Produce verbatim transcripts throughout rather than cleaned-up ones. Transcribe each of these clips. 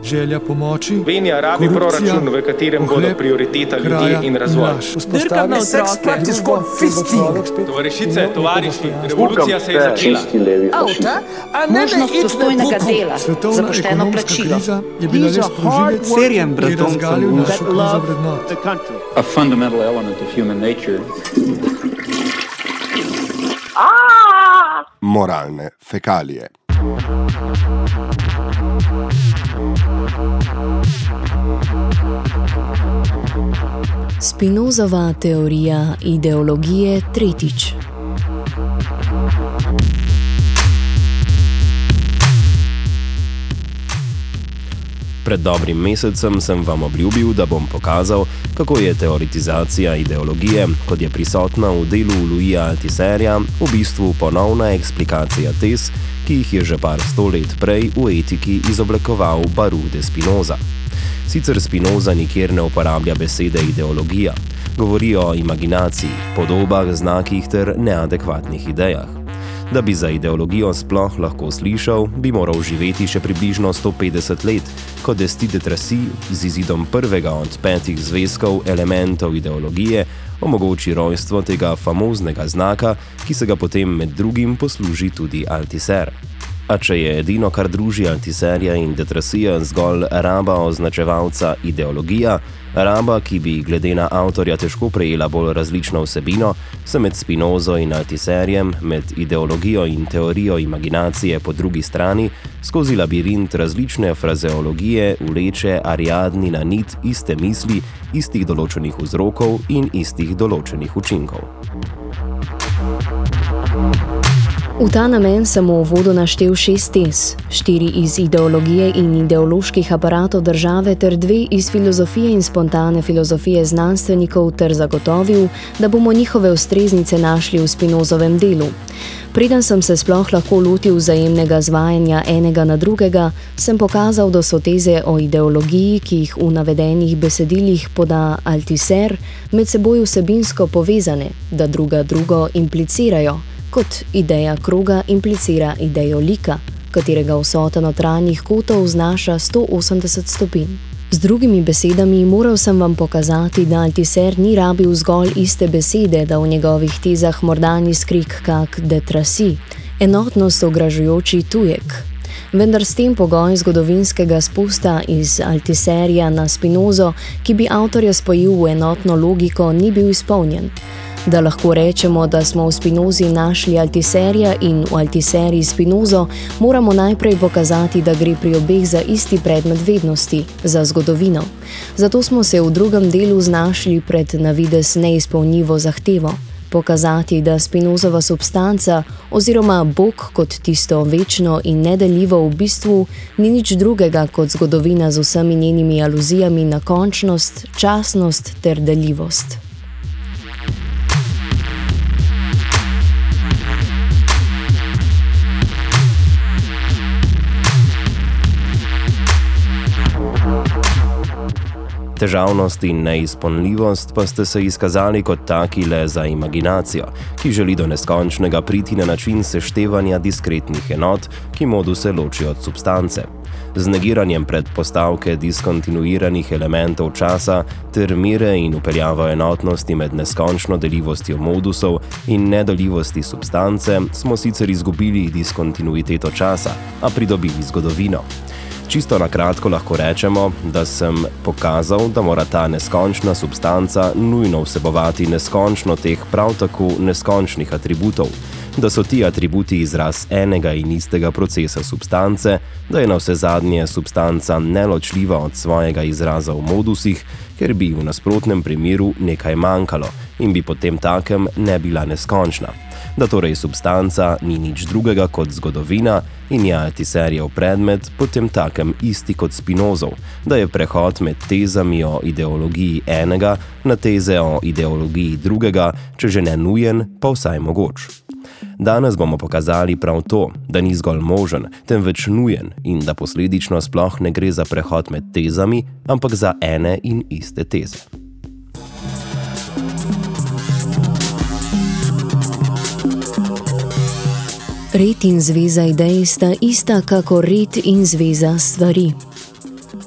želja pomoči, Slovenija rabi proračun, v katerem bodo prioriteta ljudi in razvoj. Drka na otroke. Tovarišice, tovariši, revolucija se je začela. Avta, možnost dostojnega dela za pošteno plačilo. Je bila res proživec, Serjem ki je brezdomcev razgalil naš za vrednot. A fundamental element of human nature. Moralne fekalije. Spinozova teorija ideologije tretjič. Pred dobrim mesecem sem vam obljubil, da bom pokazal, kako je teoretizacija ideologije, kot je prisotna v delu Louisa Althusserja, v bistvu ponovna eksplikacija tez, ki jih je že par sto let prej v etiki izoblikoval Baruch de Spinoza. Sicer Spinoza nikjer ne uporablja besede ideologija, govori o imaginaciji, podobah, znakih ter neadekvatnih idejah. Da bi za ideologijo sploh lahko slišal, bi moral živeti še približno sto petdeset let, ko Destis de Tracy z izidom prvega od petih zvezkov elementov ideologije omogoči rojstvo tega famoznega znaka, ki se ga potem med drugim posluži tudi Althusser. A če je edino, kar druži Althusserja in de Tracyja zgolj raba označevalca ideologija, raba, ki bi glede na avtorja težko prejela bolj različno vsebino, se med Spinozo in Althusserjem, med ideologijo in teorijo imaginacije po drugi strani, skozi labirint različne frazeologije vleče Ariadnina nit iste misli, istih določenih vzrokov in istih določenih učinkov. V ta namen sem v uvodu naštel šest tez, štiri iz ideologije in ideoloških aparatov države ter dve iz filozofije in spontane filozofije znanstvenikov ter zagotovil, da bomo njihove ustreznice našli v Spinozovem delu. Preden sem se sploh lahko lotil vzajemnega zvajanja enega na drugega, sem pokazal, da so teze o ideologiji, ki jih v navedenih besedilih poda Althusser, med seboj vsebinsko povezane, da druga drugo implicirajo, kot ideja kroga implicira idejo lika, katerega vsota notranjih kotov znaša sto osemdeset stopinj. Z drugimi besedami, moral sem vam pokazati, da Althusser ni rabil zgolj iste besede, da v njegovih tezah morda ni skrik kak de Tracy, enotnost ogražujoči tujek. Vendar s tem pogoj zgodovinskega spusta iz Althusserja na Spinozo, ki bi avtorja spojil v enotno logiko, ni bil izpolnjen. Da lahko rečemo, da smo v Spinozi našli Althusserja in v Althusserji Spinozo, moramo najprej pokazati, da gre pri obeh za isti predmet vednosti, za zgodovino. Zato smo se v drugem delu znašli pred navidez neizpolnljivo zahtevo. Pokazati, da Spinozova substanca oziroma Bog kot tisto večno in nedeljivo v bistvu ni nič drugega kot zgodovina z vsemi njenimi aluzijami na končnost, časnost ter deljivost. Težavnost in neizpolnljivost pa ste se izkazali kot taki le za imaginacijo, ki želi do neskončnega priti na način seštevanja diskretnih enot, ki moduse loči od substance. Z negiranjem predpostavke diskontinuiranih elementov časa ter mere in upeljavo enotnosti med neskončno deljivostjo modusov in nedeljivosti substance smo sicer izgubili diskontinuiteto časa, a pridobili zgodovino. Čisto na kratko lahko rečemo, da sem pokazal, da mora ta neskončna substanca nujno vsebovati neskončno teh prav tako neskončnih atributov, da so ti atributi izraz enega in istega procesa substance, da je na vse zadnje substanca neločljiva od svojega izraza v modusih, ker bi v nasprotnem primeru nekaj manjkalo in bi potem takem ne bila neskončna. Da torej substanca ni nič drugega kot zgodovina in je Althusserjev predmet potem takem isti kot Spinozov, da je prehod med tezami o ideologiji enega na teze o ideologiji drugega, če že ne nujen, pa vsaj mogoč. Danes bomo pokazali prav to, da ni zgolj možen, temveč nujen in da posledično sploh ne gre za prehod med tezami, ampak za ene in iste teze. Red in zveza idej sta ista kakor red in zveza stvari.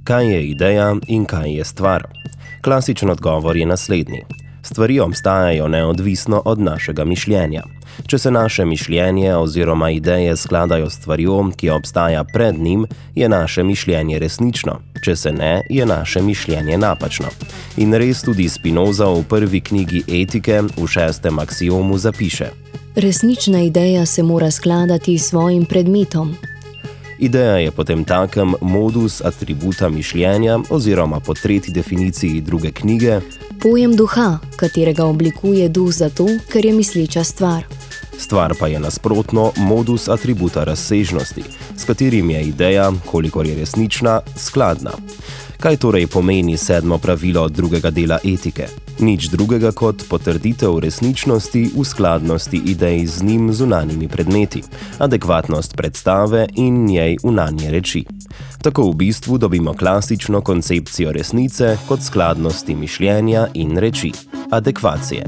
kaj je ideja in kaj je stvar. Klasičen odgovor je naslednji. Stvari obstajajo neodvisno od našega mišljenja. Če se naše mišljenje oziroma ideje skladajo s stvarjo, ki obstaja pred njim, je naše mišljenje resnično. Če se ne, je naše mišljenje napačno. In res tudi Spinoza v prvi knjigi Etike v šestem aksiomu zapiše: Resnična ideja se mora skladati s svojim predmetom. Ideja je potem takem modus atributa mišljenja oziroma po tretji definiciji druge knjige pojem duha, katerega oblikuje duh zato, ker je misleča stvar. Stvar pa je nasprotno modus atributa razsežnosti, s katerim je ideja, kolikor je resnična, skladna. Kaj torej pomeni sedmo pravilo drugega dela etike? Nič drugega kot potrditev resničnosti v skladnosti idej z njim zunanjimi predmeti, adekvatnost predstave in njej unanje reči. Tako v bistvu dobimo klasično koncepcijo resnice kot skladnosti mišljenja in reči, adekvacije.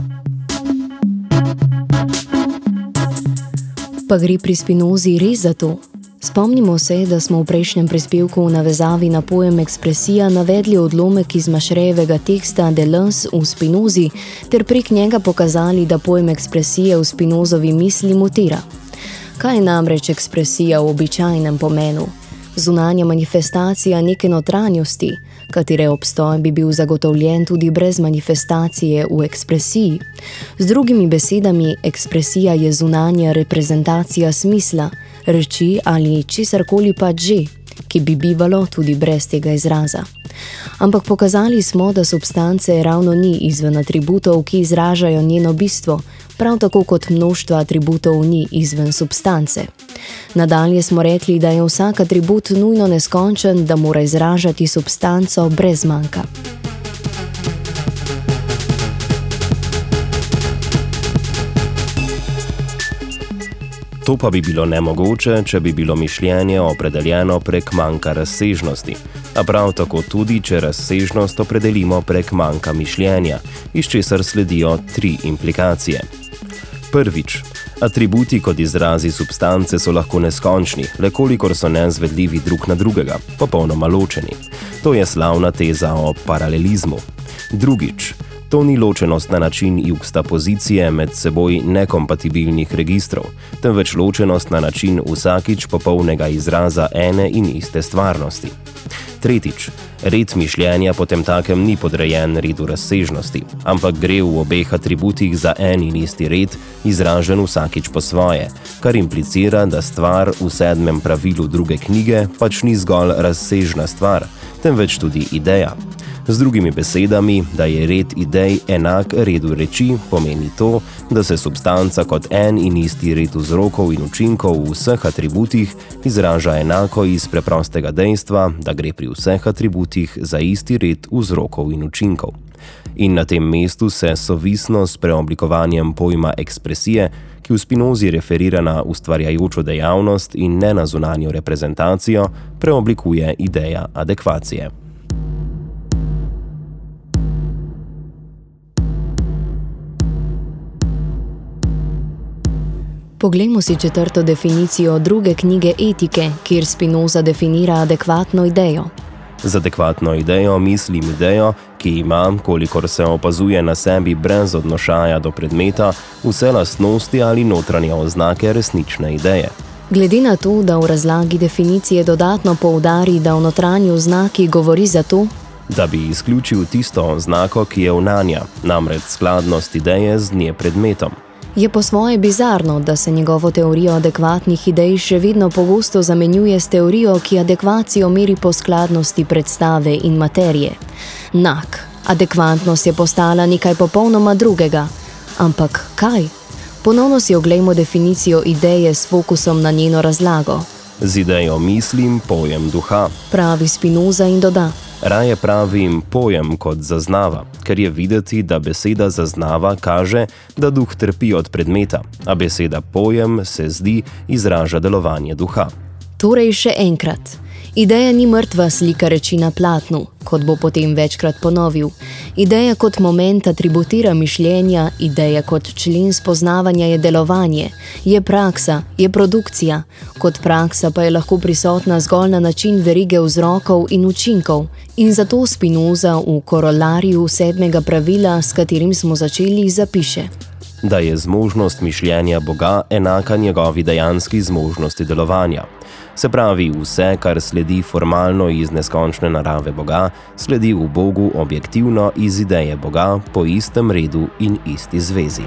Pa gre pri Spinozi res za to? Spomnimo se, da smo v prejšnjem prispevku v navezavi na pojem ekspresija navedli odlomek iz Mašrejevega teksta Deleuze v Spinozi ter prek njega pokazali, da pojem ekspresije v Spinozovi misli mutira. Kaj je namreč ekspresija v običajnem pomenu? Zunanja manifestacija neke notranjosti, katere obstoj bi bil zagotovljen tudi brez manifestacije v ekspresiji. Z drugimi besedami, ekspresija je zunanja reprezentacija smisla, reči ali česarkoli pač že, ki bi bivalo tudi brez tega izraza. Ampak pokazali smo, da substance ravno ni izven atributov, ki izražajo njeno bistvo, prav tako kot mnoštva atributov ni izven substance. Nadalje smo rekli, da je vsak atribut nujno neskončen, da mora izražati substanco brez manjka. To pa bi bilo nemogoče, če bi bilo mišljenje opredeljeno prek manjka razsežnosti, a prav tako tudi, če razsežnost opredelimo prek manjka mišljenja, iz česar sledijo tri implikacije. Prvič, atributi kot izrazi substance so lahko neskončni, le kolikor so neizvedljivi drug na drugega, popolnoma ločeni. To je slavna teza o paralelizmu. Drugič, to ni ločenost na način juxtapozicije med seboj nekompatibilnih registrov, temveč ločenost na način vsakič popolnega izraza ene in iste stvarnosti. Tretjič, red mišljenja potem takem ni podrejen redu razsežnosti, ampak gre v obeh atributih za en in isti red, izražen vsakič po svoje, kar implicira, da stvar v sedmem pravilu druge knjige pač ni zgolj razsežna stvar, temveč tudi ideja. Z drugimi besedami, da je red idej enak redu reči, pomeni to, da se substanca kot en in isti red vzrokov in učinkov v vseh atributih izraža enako iz preprostega dejstva, da gre pri vseh atributih za isti red vzrokov in učinkov. In na tem mestu se sovisno s preoblikovanjem pojma ekspresije, ki v Spinozi referira na ustvarjajočo dejavnost in ne na zunanjo reprezentacijo, preoblikuje ideja adekvacije. Poglejmo si četrto definicijo druge knjige Etike, kjer Spinoza definira adekvatno idejo. Z adekvatno idejo mislim idejo, ki ima, kolikor se opazuje na sebi brez odnošaja do predmeta, vse lastnosti ali notranje oznake resnične ideje. Glede na to, da v razlagi definicije dodatno poudari, da v notranji oznaki govori za to, da bi izključil tisto oznako, ki je vnanja, namreč skladnost ideje z nje predmetom. Je po svoje bizarno, da se njegovo teorijo adekvatnih idej še vedno pogosto zamenjuje s teorijo, ki adekvacijo meri po skladnosti predstave in materije. Nak, adekvatnost je postala nekaj popolnoma drugega. Ampak kaj? Ponovno si oglejmo definicijo ideje s fokusom na njeno razlago. Z idejo mislim pojem duha, pravi Spinoza in doda. Raje pravim pojem kot zaznava, ker je videti, da beseda zaznava kaže, da duh trpi od predmeta, a beseda pojem se zdi izraža delovanje duha. Torej še enkrat. Ideja ni mrtva slika reči na platnu, kot bo potem večkrat ponovil. Ideja kot moment atributira mišljenja, ideja kot člen spoznavanja je delovanje, je praksa, je produkcija. Kot praksa pa je lahko prisotna zgolj na način verige vzrokov in učinkov. In zato Spinoza v korolariju sedmega pravila, s katerim smo začeli, zapiše: da je zmožnost mišljenja Boga enaka njegovi dejanski zmožnosti delovanja. Se pravi, vse, kar sledi formalno iz neskončne narave Boga, sledi v Bogu objektivno iz ideje Boga po istem redu in isti zvezi.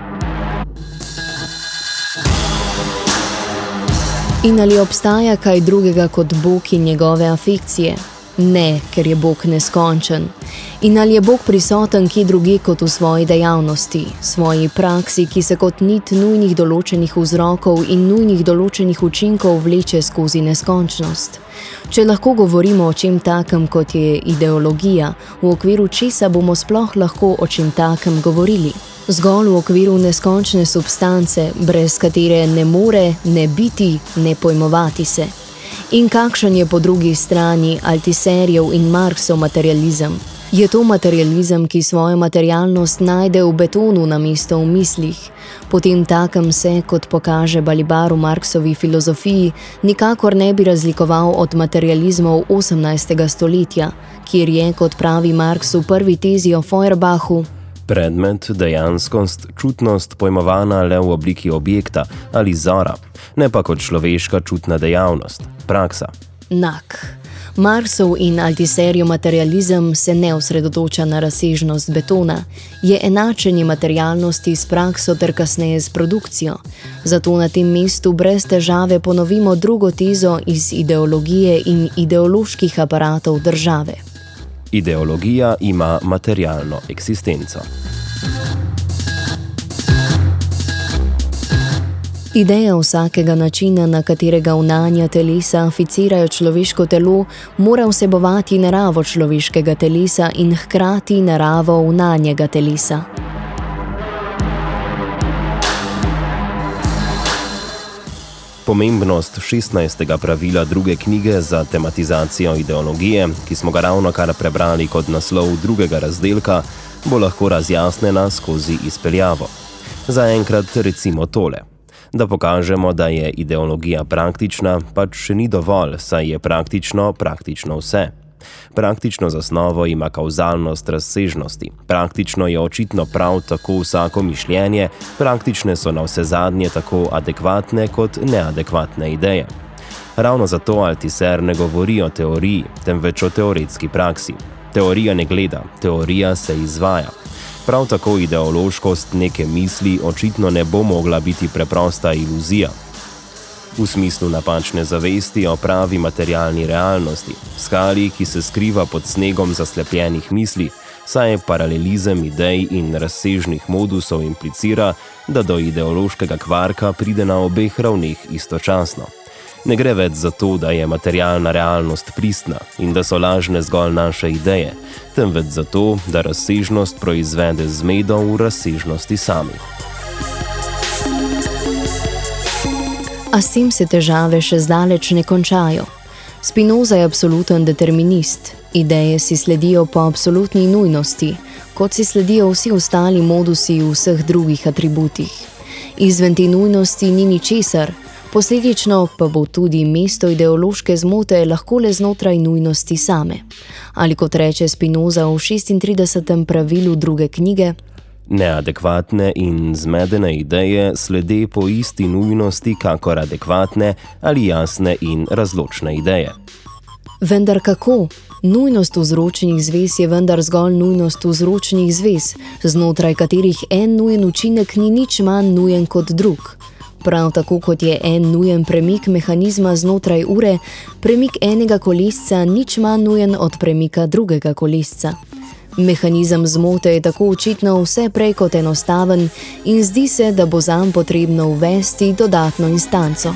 In ali obstaja kaj drugega kot Bog in njegove afekcije? Ne, ker je Bog neskončen. In ali je Bog prisoten kje drugje kot v svoji dejavnosti, svoji praksi, ki se kot nit nujnih določenih vzrokov in nujnih določenih učinkov vleče skozi neskončnost? Če lahko govorimo o čem takem, kot je ideologija, v okviru česa bomo sploh lahko o čem takem govorili? Zgolj v okviru neskončne substance, brez katere ne more ne biti, ne pojmovati se. In kakšen je po drugi strani Altiserijev in Marksov materializem? Je to materializem, ki svojo materialnost najde v betonu namesto v mislih? Potem takem se, kot pokaže Balibar v Marksovi filozofiji, nikakor ne bi razlikoval od materializmov osemnajstega stoletja, kjer je, kot pravi Marks v prvi tezi o Feuerbachu, predmet, dejanskost, čutnost pojmovana le v obliki objekta ali zora, ne pa kot človeška čutna dejavnost, praksa. Nak. Marksov in Altiserijev materializem se ne osredotoča na razsežnost betona, je enačenje materialnosti s prakso ter kasneje s produkcijo. Zato na tem mestu brez težave ponovimo drugo tezo iz ideologije in ideoloških aparatov države. Ideologija ima materialno eksistenco. Ideja vsakega načina, na katerega vnanja telesa aficirajo človeško telo, mora vsebovati naravo človeškega telesa in hkrati naravo vnanjega telesa. Pomembnost šestnajstega pravila druge knjige za tematizacijo ideologije, ki smo ga ravnokar prebrali kot naslov drugega razdelka, bo lahko razjasnjena skozi izpeljavo. Zaenkrat recimo tole. Da pokažemo, da je ideologija praktična, pač še ni dovolj, saj je praktično praktično vse. Praktično zasnovo ima kauzalnost razsežnosti. Praktično je očitno prav tako vsako mišljenje, praktične so na vse zadnje tako adekvatne kot neadekvatne ideje. Ravno zato Altiser ne govori o teoriji, temveč o teoretski praksi. Teorija ne gleda, teorija se izvaja. Prav tako ideološkost neke misli očitno ne bo mogla biti preprosta iluzija. V smislu napačne zavesti o pravi materialni realnosti, skali, ki se skriva pod snegom zaslepljenih misli, saj paralelizem idej in razsežnih modusov implicira, da do ideološkega kvarka pride na obeh ravneh istočasno. Ne gre več za to, da je materialna realnost pristna in da so lažne zgolj naše ideje, temveč za to, da razsežnost proizvede zmedo v razsežnosti sami. A s tem se težave še zdaleč ne končajo. Spinoza je absoluten determinist. Ideje si sledijo po absolutni nujnosti, kot si sledijo vsi ostali modusi v vseh drugih atributih. Izven te nujnosti ni ničesar, posledično pa bo tudi mesto ideološke zmote lahko le znotraj nujnosti same. Ali kot reče Spinoza v šestintridesetem pravilu druge knjige, neadekvatne in zmedene ideje slede po isti nujnosti kakor adekvatne ali jasne in razločne ideje. Vendar kako? Nujnost vzročnih zvez je vendar zgolj nujnost vzročnih zvez, znotraj katerih en nujen učinek ni nič manj nujen kot drug. Prav tako kot je en nujen premik mehanizma znotraj ure, premik enega kolesca nič manj nujen od premika drugega kolesca. Mehanizem zmote je tako očitno vse prej kot enostaven in zdi se, da bo zanj potrebno uvesti dodatno instanco.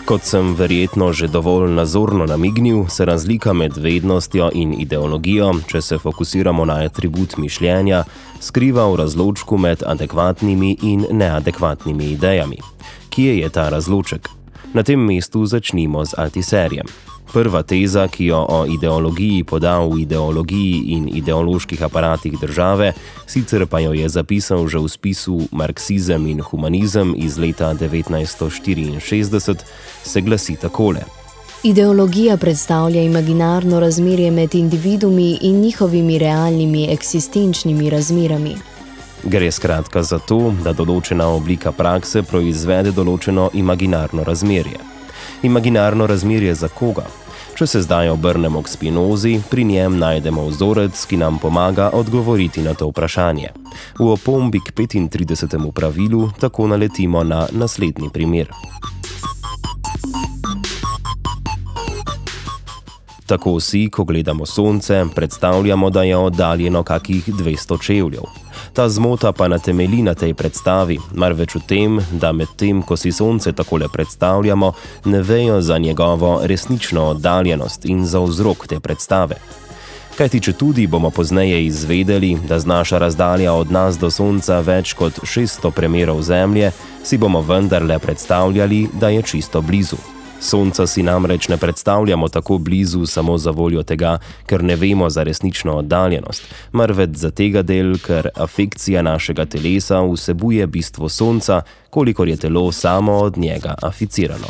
Kot sem verjetno že dovolj nazorno namignil, se razlika med vednostjo in ideologijo, če se fokusiramo na atribut mišljenja, skriva v razločku med adekvatnimi in neadekvatnimi idejami. Kje je ta razloček? Na tem mestu začnimo z Althusserjem. Prva teza, ki jo o ideologiji poda v ideologiji in ideoloških aparatih države, sicer pa jo je zapisal že v spisu Marksizem in humanizem iz leta devetnajststo štiriinšestdeset, se glasi takole. Ideologija predstavlja imaginarno razmerje med individumi in njihovimi realnimi eksistenčnimi razmerami. Gre skratka za to, da določena oblika prakse proizvede določeno imaginarno razmerje. Imaginarno razmerje za koga? Če se zdaj obrnemo k Spinozi, pri njem najdemo vzorec, ki nam pomaga odgovoriti na to vprašanje. V opombi k petintridesetemu pravilu tako naletimo na naslednji primer. Tako si, ko gledamo sonce, predstavljamo, da je oddaljeno kakih dvesto čevljev. Ta zmota pa ne temelji na tej predstavi, marveč v tem, da med tem, ko si sonce takole predstavljamo, ne vejo za njegovo resnično oddaljenost in za vzrok te predstave. Kajti če tudi bomo pozneje izvedeli, da znaša razdalja od nas do sonca več kot šeststo premerov zemlje, si bomo vendarle predstavljali, da je čisto blizu. Sonca si namreč ne predstavljamo tako blizu samo za voljo tega, ker ne vemo za resnično oddaljenost, marveč za tega del, ker afekcija našega telesa vsebuje bistvo sonca, kolikor je telo samo od njega aficirano.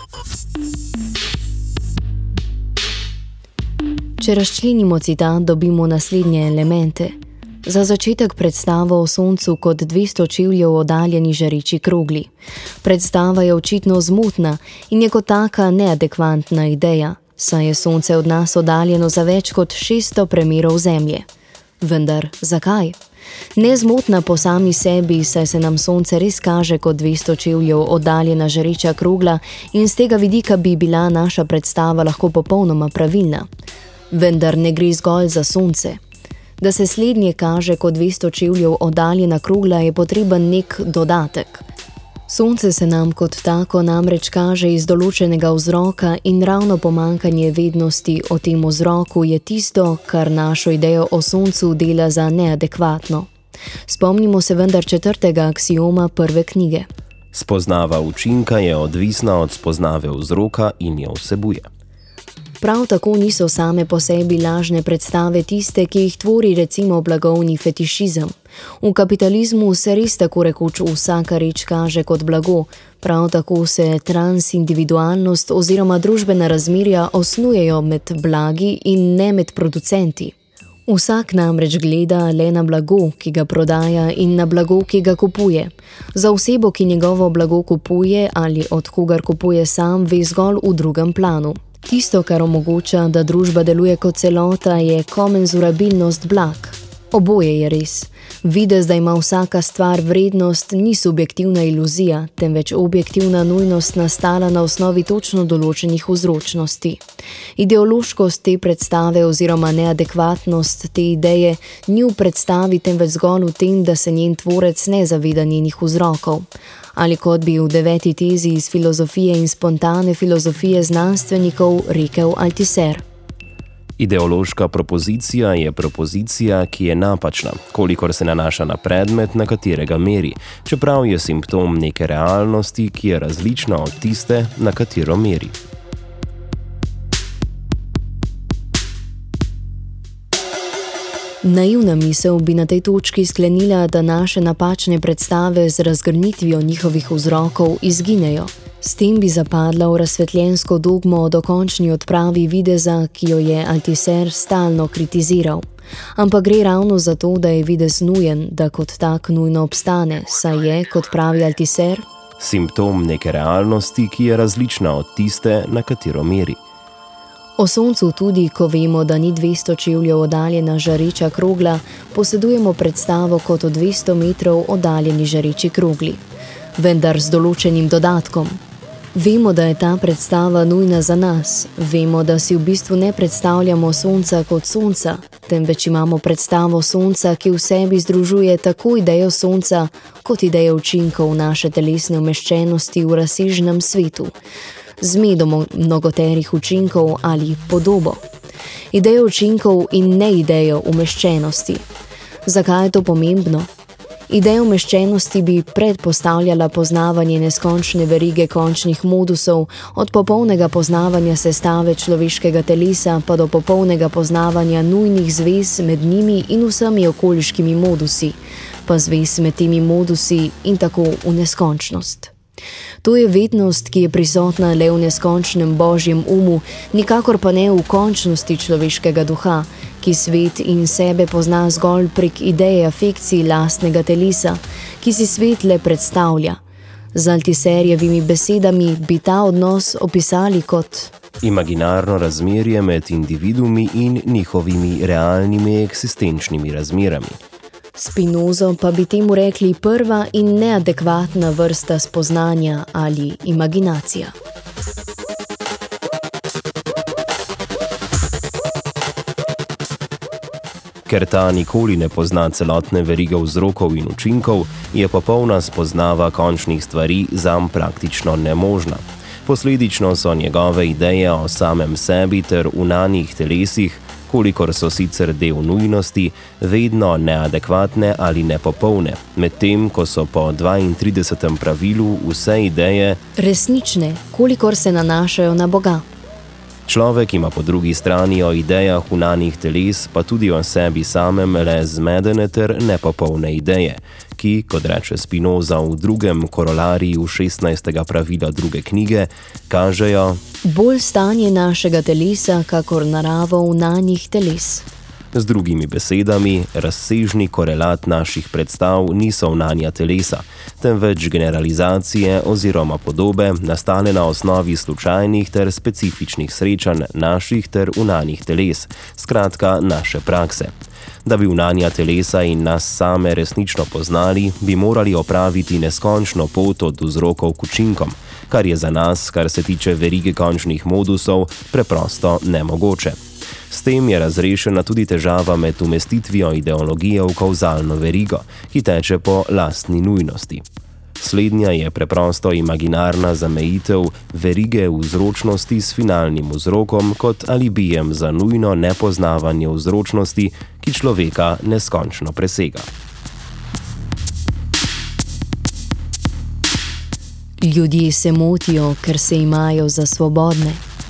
Če razčlenimo citat, dobimo naslednje elemente. Za začetek predstavo o soncu kot dvesto čevljev oddaljeni žareči krogli. Predstava je očitno zmotna in je kot taka neadekvantna ideja, saj je sonce od nas oddaljeno za več kot šeststo premerov zemlje. Vendar, zakaj? Nezmotna po sami sebi, saj se nam sonce res kaže kot dvesto čevljev oddaljena žareča krogla in z tega vidika bi bila naša predstava lahko popolnoma pravilna. Vendar ne gre zgolj za sonce. Da se slednje kaže kot dvesto čevljev oddaljena krogla, je potreben nek dodatek. Sonce se nam kot tako namreč kaže iz določenega vzroka in ravno pomanjkanje vednosti o tem vzroku je tisto, kar našo idejo o soncu dela za neadekvatno. Spomnimo se vendar četrtega aksioma prve knjige. Spoznava učinka je odvisna od spoznave vzroka in jo vsebuje. Prav tako niso same po sebi lažne predstave tiste, ki jih tvori recimo blagovni fetišizem. V kapitalizmu se res tako rekoč vsaka reč kaže kot blago, prav tako se transindividualnost oziroma družbena razmerja osnujejo med blagi in ne med producenti. Vsak namreč gleda le na blago, ki ga prodaja in na blago, ki ga kupuje. Za osebo, ki njegovo blago kupuje ali od kogar kupuje sam, ve zgolj v drugem planu. Tisto, kar omogoča, da družba deluje kot celota, je komenzurabilnost blag. Oboje je res. Videz, da ima vsaka stvar vrednost, ni subjektivna iluzija, temveč objektivna nujnost nastala na osnovi točno določenih vzročnosti. Ideološkost te predstave oziroma neadekvatnost te ideje ni v predstavi, temveč zgolj v tem, da se njen tvorec ne zaveda njenih vzrokov. Ali kot bi v deveti tezi iz filozofije in spontane filozofije znanstvenikov rekel Althusser. Ideološka propozicija je propozicija, ki je napačna, kolikor se nanaša na predmet, na katerega meri, čeprav je simptom neke realnosti, ki je različna od tiste, na katero meri. Naivna misel bi na tej točki sklenila, da naše napačne predstave z razgrnitvijo njihovih vzrokov izginejo. S tem bi zapadla v razsvetljensko dogmo o dokončni odpravi videza, ki jo je Althusser stalno kritiziral. Ampak gre ravno za to, da je videz nujen, da kot tak nujno obstane, saj je, kot pravi Althusser, simptom neke realnosti, ki je različna od tiste, na katero meri. O soncu tudi, ko vemo, da ni dvesto čevljev oddaljena žareča krogla, posedujemo predstavo kot o dvesto metrov oddaljeni žareči krogli. Vendar z določenim dodatkom. Vemo, da je ta predstava nujna za nas. Vemo, da si v bistvu ne predstavljamo sonca kot sonca, temveč imamo predstavo sonca, ki v sebi združuje tako idejo sonca, kot idejo učinkov naše telesne umeščenosti v razsežnem svetu. zmedo mnogoterih učinkov ali podobo. Idejo učinkov in ne idejo umeščenosti. Zakaj je to pomembno? Ideja umeščenosti bi predpostavljala poznavanje neskončne verige končnih modusov, od popolnega poznavanja sestave človeškega telesa pa do popolnega poznavanja nujnih zvez med njimi in vsemi okoliškimi modusi, pa zvez med temi modusi in tako v neskončnost. To je vednost, ki je prisotna le v neskončnem Božjem umu, nikakor pa ne v končnosti človeškega duha, ki svet in sebe pozna zgolj prek ideje afekcij lastnega telesa, ki si svet le predstavlja. Z Altiserjevimi besedami bi ta odnos opisali kot imaginarno razmerje med individuumi in njihovimi realnimi eksistenčnimi razmerami. Spinozo pa bi temu rekli prva in neadekvatna vrsta spoznanja ali imaginacija. Ker ta nikoli ne pozna celotne verige vzrokov in učinkov, je popolna spoznava končnih stvari zanj praktično nemožna. Posledično so njegove ideje o samem sebi ter unanih telesih, kolikor so sicer del nujnosti, vedno neadekvatne ali nepopolne, medtem ko so po dvaintridesetem pravilu vse ideje resnične, kolikor se nanašajo na Boga. Človek ima po drugi strani o idejah unanih teles, pa tudi o sebi samem le zmedene ter nepopolne ideje, ki, kot reče Spinoza v drugem korolariju šestnajstega pravila druge knjige, kažejo bolj stanje našega telesa, kakor naravo unanih teles. Z drugimi besedami, razsežni korelat naših predstav niso unanja telesa, temveč generalizacije oziroma podobe nastale na osnovi slučajnih ter specifičnih srečanj naših ter unanih teles, skratka naše prakse. Da bi unanja telesa in nas same resnično poznali, bi morali opraviti neskončno pot od vzrokov k učinkom, kar je za nas, kar se tiče verige končnih modusov, preprosto nemogoče. S tem je razrešena tudi težava med umestitvijo ideologije v kauzalno verigo, ki teče po lastni nujnosti. Slednja je preprosto imaginarna zamejitev verige vzročnosti s finalnim vzrokom kot alibijem za nujno nepoznavanje vzročnosti, ki človeka neskončno presega. Ljudje se motijo, ker se imajo za svobodne.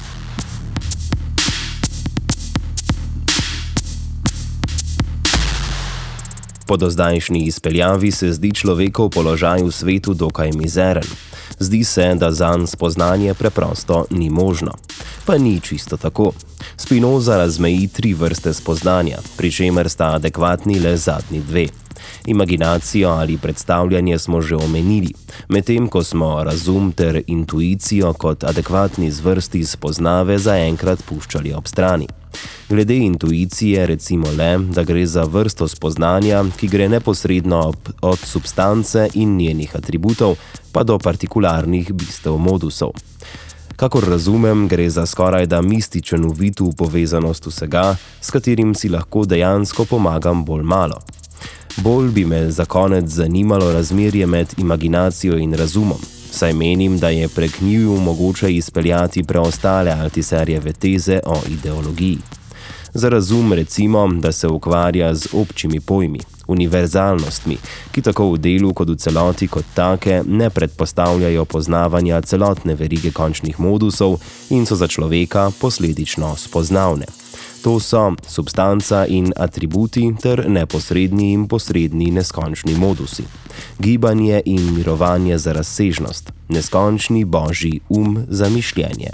Po dozdajšnji izpeljavi se zdi človekov položaj v svetu dokaj mizeren. Zdi se, da zanj spoznanje preprosto ni možno. Pa ni čisto tako. Spinoza razmeji tri vrste spoznanja, pri čemer sta adekvatni le zadnji dve. Imaginacijo ali predstavljanje smo že omenili, medtem ko smo razum ter intuicijo kot adekvatni zvrsti spoznave zaenkrat puščali ob strani. Glede intuicije recimo le, da gre za vrsto spoznanja, ki gre neposredno od substance in njenih atributov pa do partikularnih bistev modusov. Kakor razumem, gre za skorajda mističen uvid v povezanost vsega, s katerim si lahko dejansko pomagam bolj malo. Bolj bi me za konec zanimalo razmerje med imaginacijo in razumom, saj menim, da je prek njiju mogoče izpeljati preostale Altiserjeve teze o ideologiji. Za razum recimo, da se ukvarja z občimi pojmi, univerzalnostmi, ki tako v delu kot v celoti kot take ne predpostavljajo poznavanja celotne verige končnih modusov in so za človeka posledično spoznavne. To so substanca in atributi ter neposredni in posredni neskončni modusi. Gibanje in mirovanje za razsežnost, neskončni božji um za mišljenje.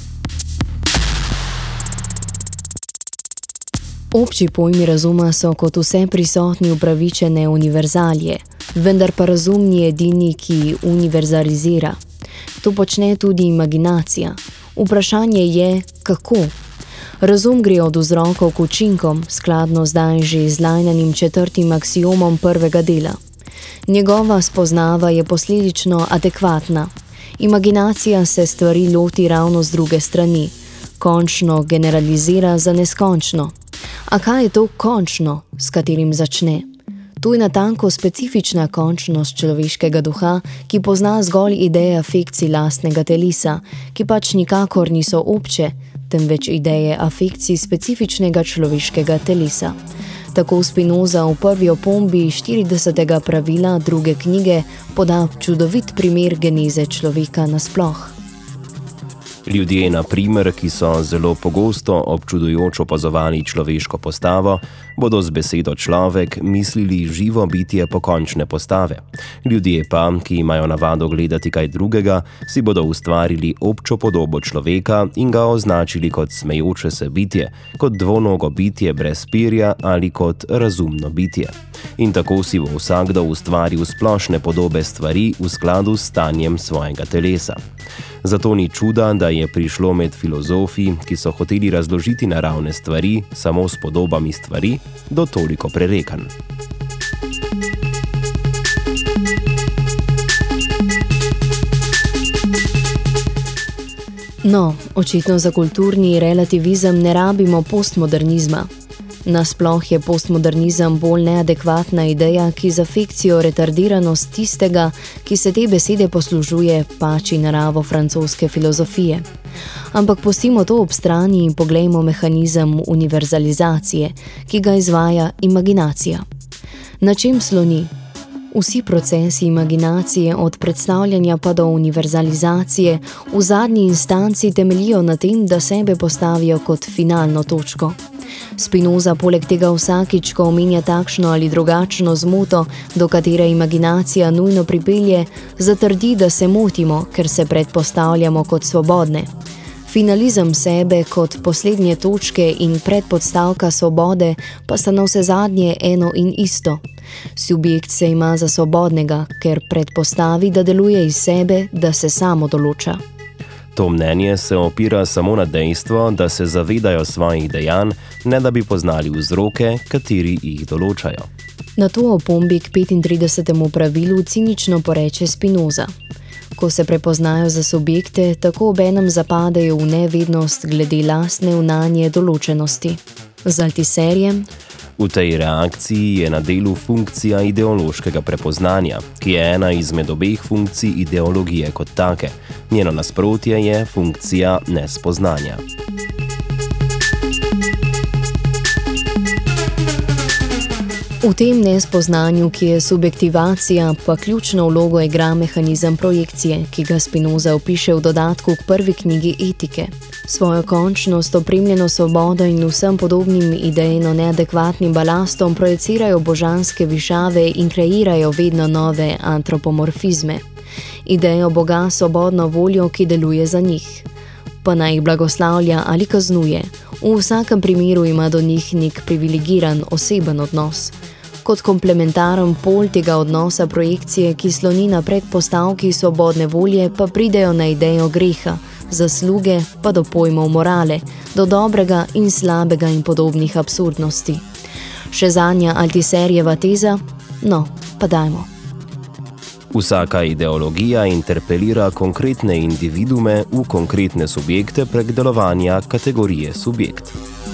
Obči pojmi razuma so kot vse prisotni upravičene univerzalije, vendar pa razum ni edini, ki univerzalizira. To počne tudi imaginacija. Vprašanje je, kako? Razum gre od vzrokov k učinkom, skladno zdaj že izlajnanim četrtim aksiomom prvega dela. Njegova spoznava je posledično adekvatna. Imaginacija se stvari loti ravno z druge strani. Končno generalizira za neskončno. A kaj je to končno, s katerim začne? To je natanko specifična končnost človeškega duha, ki pozna zgolj ideje afekcij lastnega telesa, ki pač nikakor niso obče, temveč ideje afekcij specifičnega človeškega telesa. Tako Spinoza v prvi opombi štiridesetega pravila druge knjige poda čudovit primer geneze človeka nasploh. Ljudje, na primer, ki so zelo pogosto občudujoč opazovali človeško postavo, bodo z besedo človek mislili živo bitje pokončne postave. Ljudje pa, ki imajo navado gledati kaj drugega, si bodo ustvarili občo podobo človeka in ga označili kot smejoče se bitje, kot dvonogo bitje brez perja ali kot razumno bitje. In tako si bo vsakdo ustvaril splošne podobe stvari v skladu s stanjem svojega telesa. Zato ni čuda, da je prišlo med filozofi, ki so hoteli razložiti naravne stvari samo s podobami stvari, do toliko prerekanj. No, očitno za kulturni relativizem ne rabimo postmodernizma. Nasploh je postmodernizem bolj neadekvatna ideja, ki z afekcijo retardiranost tistega, ki se te besede poslužuje, pači naravo francoske filozofije. Ampak pustimo to ob strani in poglejmo mehanizem univerzalizacije, ki ga izvaja imaginacija. Na čem sloni? Vsi procesi imaginacije od predstavljanja pa do univerzalizacije v zadnji instanci temeljijo na tem, da sebe postavijo kot finalno točko. Spinoza poleg tega vsakič, ko omenja takšno ali drugačno zmoto, do katere imaginacija nujno pripelje, zatrdi, da se motimo, ker se predpostavljamo kot svobodne. Finalizem sebe kot poslednje točke in predpodstavka svobode pa sta navsezadnje eno in isto. Subjekt se ima za svobodnega, ker predpostavi, da deluje iz sebe, da se samo določa. To mnenje se opira samo na dejstvo, da se zavedajo svojih dejanj, ne da bi poznali vzroke, kateri jih določajo. Na to opombi k petintridesetemu pravilu cinično poreče Spinoza. Ko se prepoznajo za subjekte, tako obenem zapadejo v nevednost glede lastne vnanje določenosti. Z Altiserjem V tej reakciji je na delu funkcija ideološkega prepoznanja, ki je ena izmed obeh funkcij ideologije kot take. Njeno nasprotje je funkcija nespoznanja. V tem nespoznanju, ki je subjektivacija, pa ključno vlogo igra mehanizem projekcije, ki ga Spinoza opiše v dodatku k prvi knjigi Etike. Svojo končnost, opremljeno svobodo in vsem podobnim idejno neadekvatnim balastom projecirajo božanske višave in kreirajo vedno nove antropomorfizme. Idejo Boga svobodno voljo, ki deluje za njih. Pa naj jih blagoslavlja ali kaznuje. V vsakem primeru ima do njih nek privilegiran, oseben odnos. Kot komplementaren pol tega odnosa projekcije, ki sloni na predpostavki svobodne volje, pa pridejo na idejo greha, zasluge pa do pojmov morale, do dobrega in slabega in podobnih absurdnosti. Še zadnja Altiserjeva teza? No, pa dajmo. Vsaka ideologija interpelira konkretne individume v konkretne subjekte prek delovanja kategorije subjekt.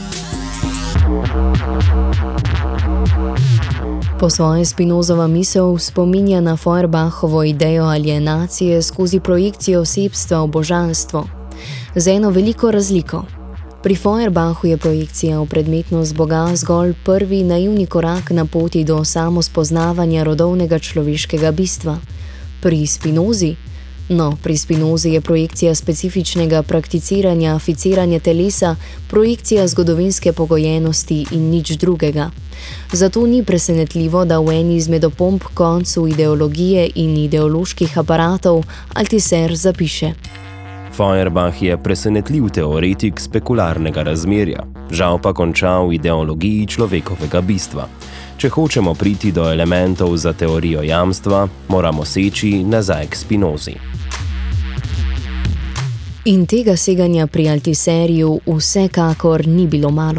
Po svoje Spinozova misel spominja na Feuerbachovo idejo alienacije skozi projekcijo osebstva v božanstvo. Z eno veliko razliko. Pri Feuerbachu je projekcija v predmetnost Boga zgolj prvi naivni korak na poti do samospoznavanja rodovnega človeškega bistva. Pri Spinozi? No, pri Spinozi je projekcija specifičnega prakticiranja aficiranja telesa, projekcija zgodovinske pogojenosti in nič drugega. Zato ni presenetljivo, da v eni izmed opomb koncu ideologije in ideoloških aparatov Altiser zapiše: Feuerbach je presenetljiv teoretik spekularnega razmerja, žal pa konča v ideologiji človekovega bistva. Če hočemo priti do elementov za teorijo jamstva, moramo seči nazaj k Spinozi. In tega seganja pri Altiserju vsekakor ni bilo malo.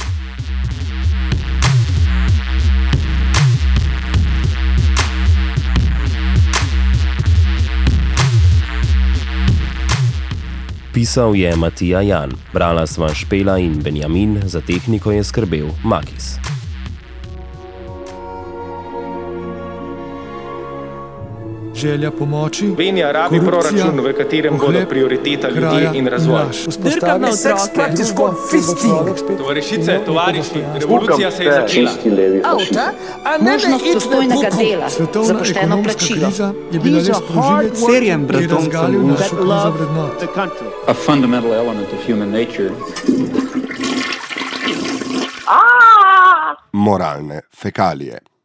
Pisal je Matija Jan, brala sva Špela in Benjamin, za tehniko je skrbel Makis. želja pomoči, Slovenija rabi proračun, v katerem bodo prioriteta ljudi in razvoj. Dirka na otroke. Tovarišice, tovariši, revolucija se je začela. Avta, možnost dostojnega dela za pošteno plačilo. je bila le sprožilec, Serjem ki je razgalil brezdomcev. našo krizo vrednot. A fundamental element of human nature. Moralne fekalije.